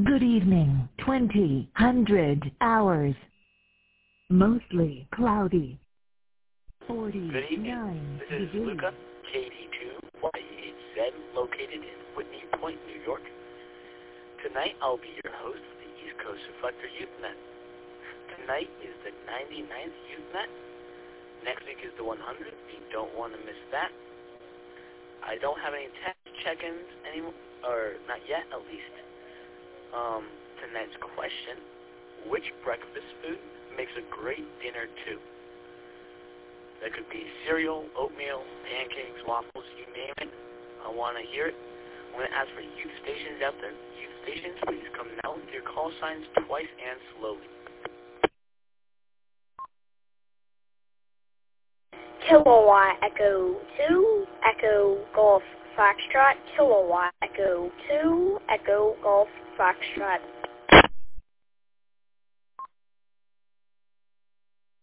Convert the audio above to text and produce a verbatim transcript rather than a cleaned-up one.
Good evening. twenty, one hundred hours. Mostly cloudy. forty-nine Good evening. This is degrees. Luca, K D two Y E H Z, located in Whitney Point, New York. Tonight I'll be your host of the East Coast Reflector YouthNet. Tonight is the ninety-ninth YouthNet. Next week is the one hundredth. You don't want to miss that. I don't have any text check-ins anymore, or not yet at least. Um, tonight's question, which breakfast food makes a great dinner too? That could be cereal, oatmeal, pancakes, waffles, you name it. I want to hear it. I'm going to ask for youth stations out there. Youth stations, please come now with your call signs twice and slowly. Kilowatt Echo two, Echo Golf Foxtrot, Kilowatt Echo two, Echo Golf Foxtrot.